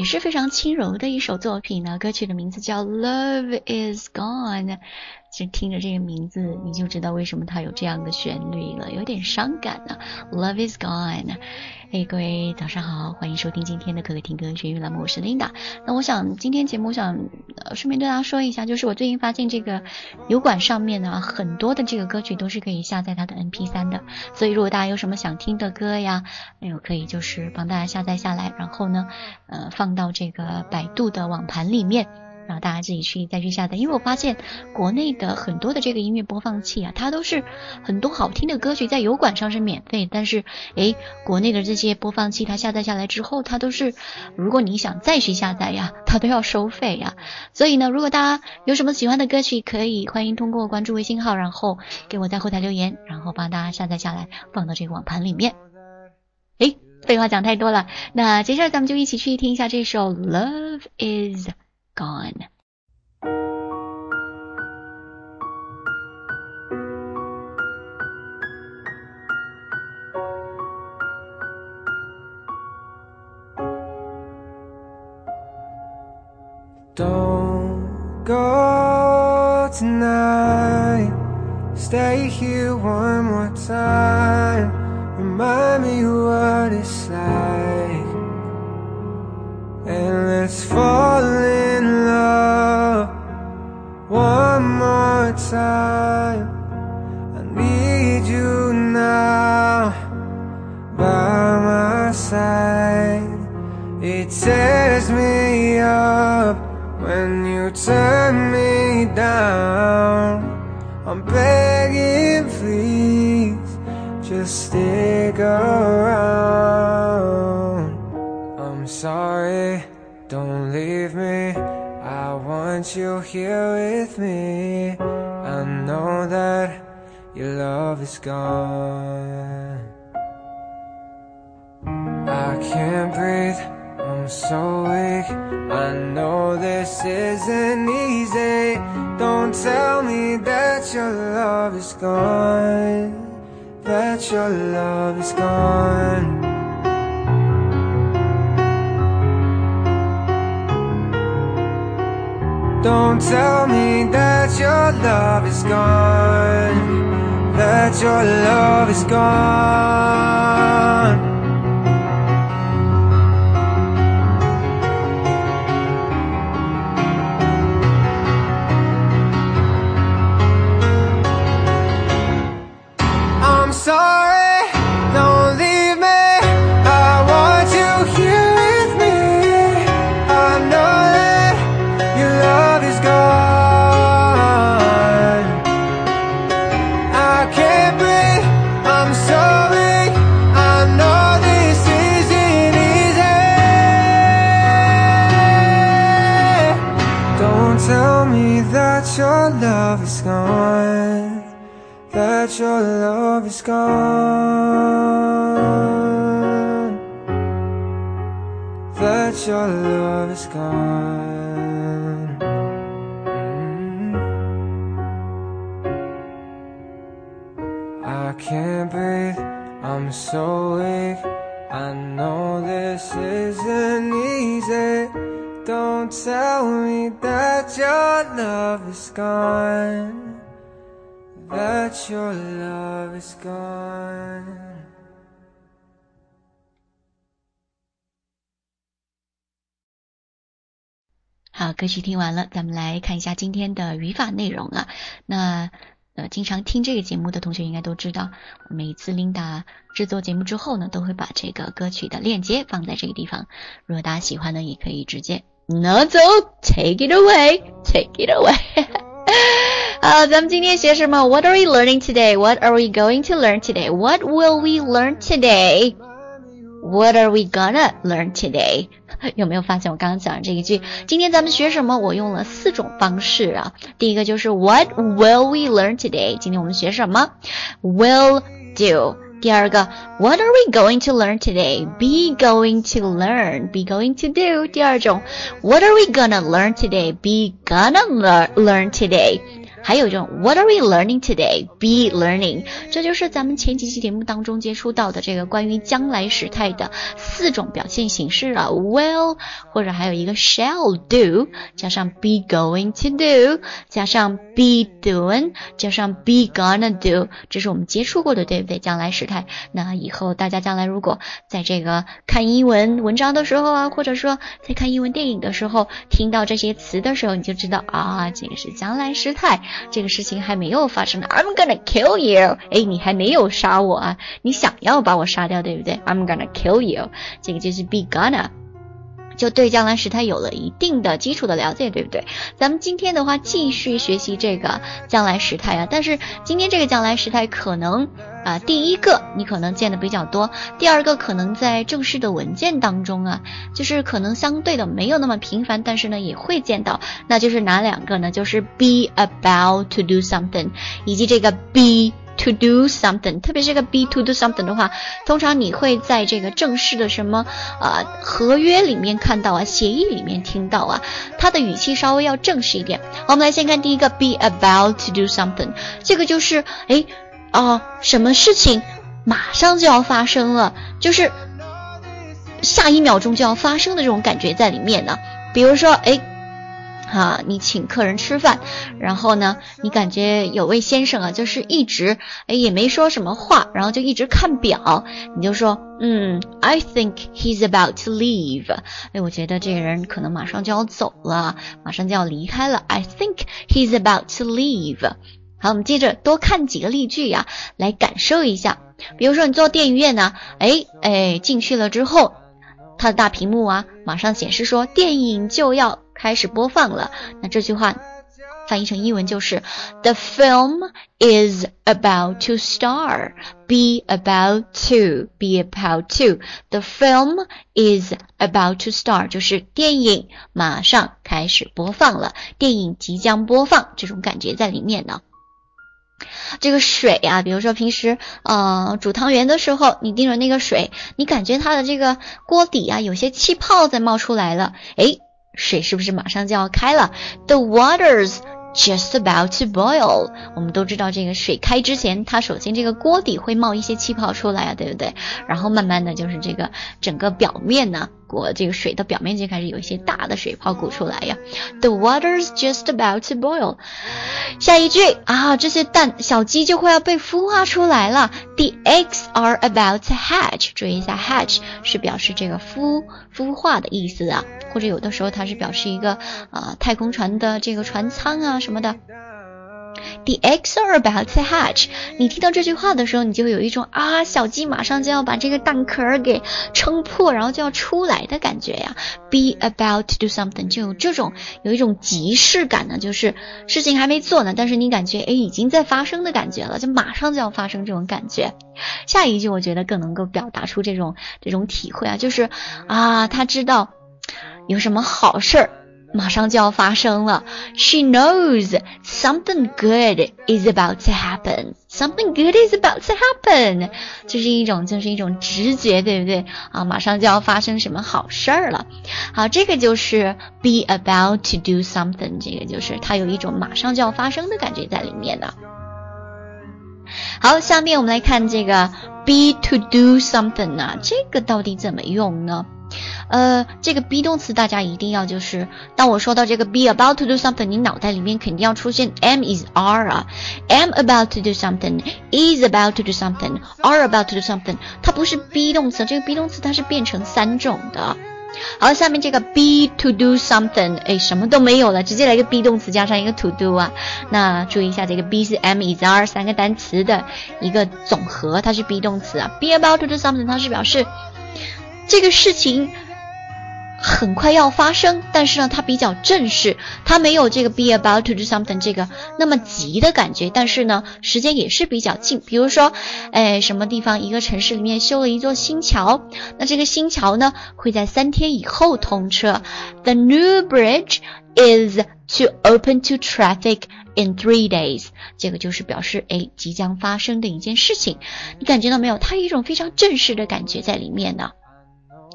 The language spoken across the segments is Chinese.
也是非常轻柔的一首作品呢。歌曲的名字叫 Love is Gone， 就听着这个名字你就知道为什么它有这样的旋律了，有点伤感啊。 Love is Gone。 各位早上好，欢迎收听今天的可可听歌学院栏目，我是 Linda。 那我想今天节目想顺便对大家说一下，就是我最近发现这个油管上面呢，很多的这个歌曲都是可以下载它的 MP3 的，所以如果大家有什么想听的歌呀，可以就是帮大家下载下来，然后呢放到这个百度的网盘里面，然后大家自己再去下载。因为我发现国内的很多的这个音乐播放器啊，它都是很多好听的歌曲在油管上是免费，但是国内的这些播放器它下载下来之后，它都是如果你想再去下载呀，它都要收费呀。所以呢，如果大家有什么喜欢的歌曲，可以欢迎通过关注微信号，然后给我在后台留言，然后帮大家下载下来放到这个网盘里面。废话讲太多了，那接下来咱们就一起去听一下这首 Love is Gone。 Don't go tonight, stay here one more time, remind me what it's like, and let's fall in love one more time. I need you now by my side. It tears me up when you turn me down. I'm begging, please, just stick around. I'm sorry, don't leave me, I want you here with me. I know that your love is gone. I can't breathe, I'm so weak, I know this isn't easy. Don't tell me that your love is gone, that your love is gone. Don't tell me that your love is gone, that your love is gone. I'm sorry, don't leave me, I want you here with me. I know that your love is gone. I can't breathe, I'm so weak, I know this isn't easy. Don't tell me that your love is gone, that your love is gone, that your love is gone. I can't breathe, I'm so weak, I know this isn't easy. Don't tell me that your love is gone, that your love is gone. 好，歌曲听完了，咱们来看一下今天的语法内容啊。那经常听这个节目的同学应该都知道，每一次 Linda 制作节目之后呢，都会把这个歌曲的链接放在这个地方，如果大家喜欢呢，也可以直接拿走 take it away take it away 好，咱们今天学什么？ What are we learning today? What are we going to learn today? What will we learn today? What are we gonna learn today? 有没有发现我刚刚讲的这一句，今天咱们学什么？我用了4种方式啊。第一个就是 What will we learn today? 今天我们学什么？ Will do。第二个 What are we going to learn today? Be going to learn. Be going to do. 第二种 What are we gonna learn today? Be gonna learn today. 还有一种 What are we learning today? Be learning. 这就是咱们前几期节目当中接触到的这个关于将来时态的4种表现形式啊 will 或者还有一个 shall do 加上 be going to do 加上 be doing 加上 be gonna do 这是我们接触过的对不对将来时态。那以后大家将来如果在这个看英文文章的时候啊，或者说在看英文电影的时候听到这些词的时候，你就知道啊，这个是将来时态，这个事情还没有发生的 I'm gonna kill you 你还没有杀我啊，你想要把我杀掉对不对 I'm gonna kill you 这个就是 be gonna， 就对将来时态有了一定的基础的了解对不对。咱们今天的话继续学习这个将来时态啊，但是今天这个将来时态可能第一个你可能见的比较多，第二个可能在正式的文件当中啊，就是可能相对的没有那么频繁，但是呢也会见到，那就是哪两个呢？就是 be about to do something 以及这个 be to do something， 特别是这个 be to do something 的话，通常你会在这个正式的什么合约里面看到啊，协议里面听到啊，它的语气稍微要正式一点。好，我们来先看第一个 be about to do something， 这个就是什么事情马上就要发生了，就是下一秒钟就要发生的这种感觉在里面呢。比如说你请客人吃饭，然后呢你感觉有位先生啊就是一直也没说什么话，然后就一直看表，你就说I think he's about to leave， 我觉得这个人可能马上就要走了，马上就要离开了， I think he's about to leave。好，我们接着多看几个例句啊，来感受一下。比如说你坐电影院呢，进去了之后，它的大屏幕啊，马上显示说电影就要开始播放了。那这句话翻译成英文就是 The film is about to start. Be about to. Be about to. The film is about to start. 就是电影马上开始播放了，电影即将播放，这种感觉在里面呢。这个水啊，比如说平时煮汤圆的时候，你盯着那个水，你感觉它的这个锅底啊有些气泡在冒出来了，水是不是马上就要开了？ The water's just about to boil。 我们都知道这个水开之前，它首先这个锅底会冒一些气泡出来啊，对不对？然后慢慢的就是这个整个表面呢，这个水的表面就开始有一些大的水泡鼓出来呀。The water's just about to boil。 下一句这些蛋小鸡就会要被孵化出来了。 The eggs are about to hatch。 注意一下 hatch 是表示这个孵化的意思啊，或者有的时候它是表示一个太空船的这个船舱啊什么的。The eggs are about to hatch。 你听到这句话的时候，你就有一种小鸡马上就要把这个蛋壳给撑破，然后就要出来的感觉呀。Be about to do something 就有一种即视感呢，就是事情还没做呢，但是你感觉已经在发生的感觉了，就马上就要发生这种感觉。下一句我觉得更能够表达出这种体会啊，就是他知道有什么好事儿马上就要发生了。 She knows something good is about to happen. Something good is about to happen. 就是一种直觉，对不对马上就要发生什么好事儿了。好，这个就是 be about to do something， 这个就是它有一种马上就要发生的感觉在里面的。好，下面我们来看这个 be to do something 这个到底怎么用呢？这个 be 动词大家一定要就是当我说到这个 be about to do something， 你脑袋里面肯定要出现 am is are am about to do something, is about to do something, are about to do something。 它不是 be 动词，这个 be 动词它是变成3种的。好，下面这个 be to do something， 什么都没有了，直接来个 be 动词加上一个 to do 那注意一下，这个 be 是 am is are 3个单词的一个总和，它是 be 动词be about to do something 它是表示这个事情很快要发生，但是呢它比较正式，它没有这个 be about to do something 这个那么急的感觉，但是呢时间也是比较近。比如说什么地方一个城市里面修了一座新桥，那这个新桥呢会在3天以后通车。 The new bridge is to open to traffic in 3 days。 这个就是表示即将发生的一件事情，你感觉到没有？它有一种非常正式的感觉在里面的。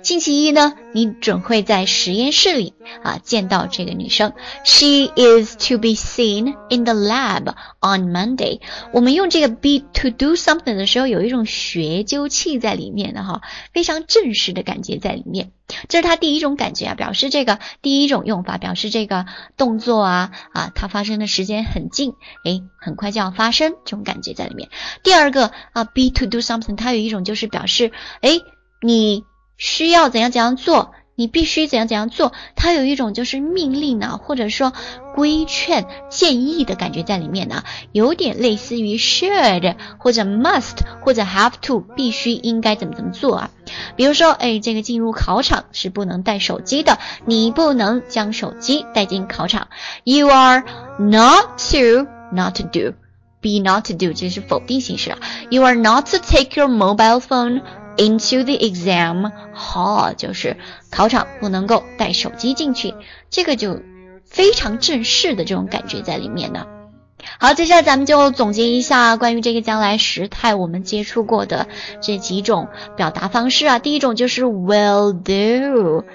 星期一呢，你准会在实验室里见到这个女生。She is to be seen in the lab on Monday。 我们用这个 be to do something 的时候，有一种学究气在里面的非常正式的感觉在里面。这是它第一种感觉表示这个第一种用法，表示这个动作它发生的时间很近，很快就要发生，这种感觉在里面。第二个be to do something， 它有一种就是表示你需要怎样怎样做，你必须怎样怎样做，它有一种就是命令或者说规劝建议的感觉在里面有点类似于 should 或者 must 或者 have to， 必须应该怎么做比如说这个进入考场是不能带手机的，你不能将手机带进考场。 You are not to do be not to do， 这是否定形式You are not to take your mobile phone into the exam hall， 就是考场不能够带手机进去，这个就非常正式的这种感觉在里面呢。好，接下来咱们就总结一下关于这个将来时态我们接触过的这几种表达方式第一种就是 will do，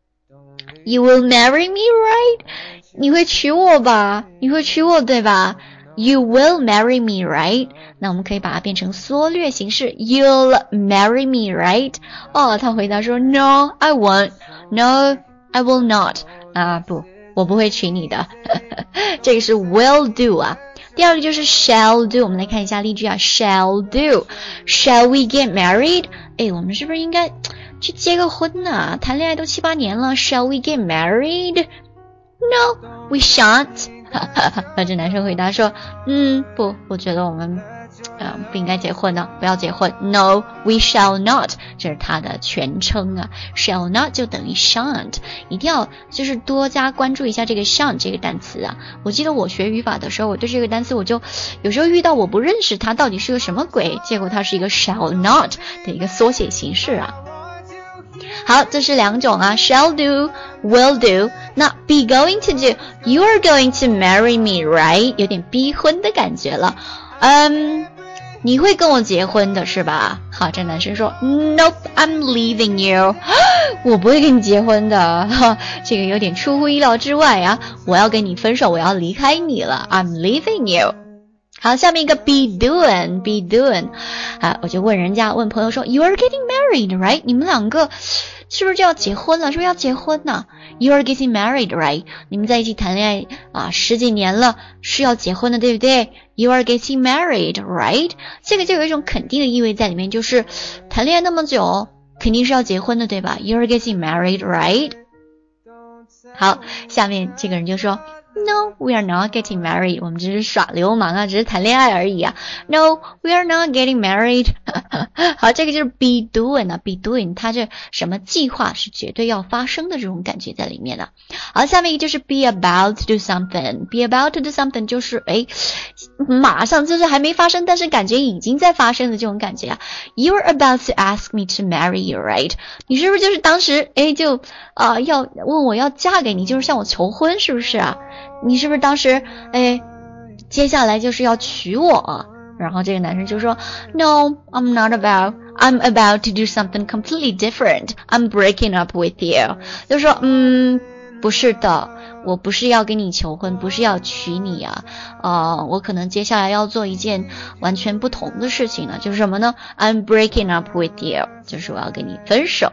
You will marry me, right？ 你会娶我吧？你会娶我对吧？You will marry me, right？ 那我们可以把它变成缩略形式 You'll marry me, right？ 他回答说 No, I won't. No, I will not. 不，我不会娶你的这个是 will do 第二个就是 shall do， 我们来看一下例句shall do. Shall we get married？ 我们是不是应该去结个婚呢？谈恋爱都7、8年了 Shall we get married？ No, we shan't。这男生回答说不，我觉得我们不应该结婚呢，不要结婚。 No, we shall not， 这是它的全称shall not 就等于 shan't， 一定要就是多加关注一下这个 shan't 这个单词我记得我学语法的时候，我对这个单词我就有时候遇到我不认识它到底是个什么鬼，结果它是一个 shall not 的一个缩写形式好，这是两种shall do, will do。 那 be going to do， You are going to marry me, right？ 有点逼婚的感觉了你会跟我结婚的是吧？好，这男生说 Nope, I'm leaving you 我不会跟你结婚的这个有点出乎意料之外我要跟你分手，我要离开你了 I'm leaving you。好，下面一个 be doing 我就问朋友说 You are getting married, right？ 你们两个是不是就要结婚了？是不是要结婚呢？ You are getting married, right？ 你们在一起谈恋爱10几年了，是要结婚的，对不对？ You are getting married, right？ 这个就有一种肯定的意味在里面，就是谈恋爱那么久肯定是要结婚的，对吧？ You are getting married, right？ 好，下面这个人就说No, we are not getting married. 我们只是耍流氓只是谈恋爱而已No, we are not getting married. 好，这个就是 be doing be doing 它这什么计划是绝对要发生的这种感觉在里面的。好，下面一个就是 be about to do something. Be about to do something 就是马上就是还没发生，但是感觉已经在发生的这种感觉You're about to ask me to marry you, right？ 你是不是就是当时就要问我要嫁给你，就是向我求婚，是不是你是不是当时接下来就是要娶我？然后这个男生就说 No, I'm about to do something completely different. I'm breaking up with you. 就说不是的，我不是要跟你求婚，不是要娶你我可能接下来要做一件完全不同的事情就是什么呢？ I'm breaking up with you， 就是我要跟你分手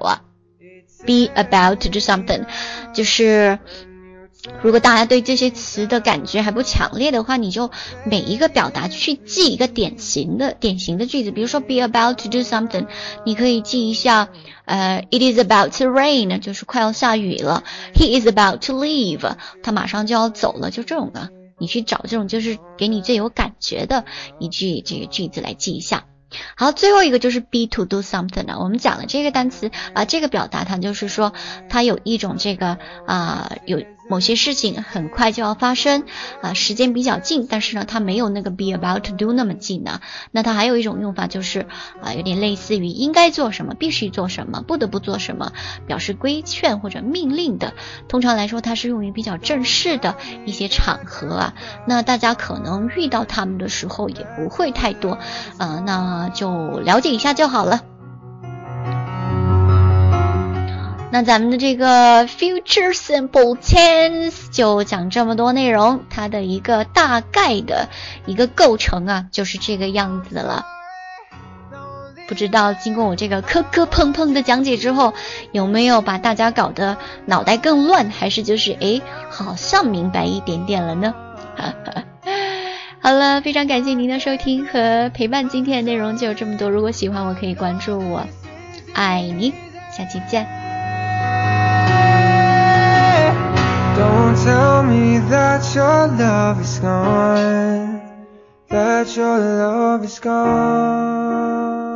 Be about to do something 就是如果大家对这些词的感觉还不强烈的话，你就每一个表达去记一个典型的句子。比如说 be about to do something， 你可以记一下it is about to rain， 就是快要下雨了。 He is about to leave， 他马上就要走了，就这种你去找这种就是给你最有感觉的一句这个句子来记一下。好，最后一个就是 be to do something 我们讲了这个单词这个表达它就是说它有一种这个有某些事情很快就要发生时间比较近，但是呢它没有那个 be about to do 那么近那它还有一种用法就是有点类似于应该做什么，必须做什么，不得不做什么，表示规劝或者命令的。通常来说它是用于比较正式的一些场合那大家可能遇到它们的时候也不会太多那就了解一下就好了。 那咱们的这个 future simple tense 就讲这么多内容，它的一个大概的一个构成啊，就是这个样子了。不知道经过我这个磕磕碰碰的讲解之后，有没有把大家搞得脑袋更乱，还是就是好像明白一点点了呢？好了，非常感谢您的收听和陪伴，今天的内容就有这么多。如果喜欢我可以关注我，爱你，下期见。 Don't tell me that your love is gone, that your love is gone.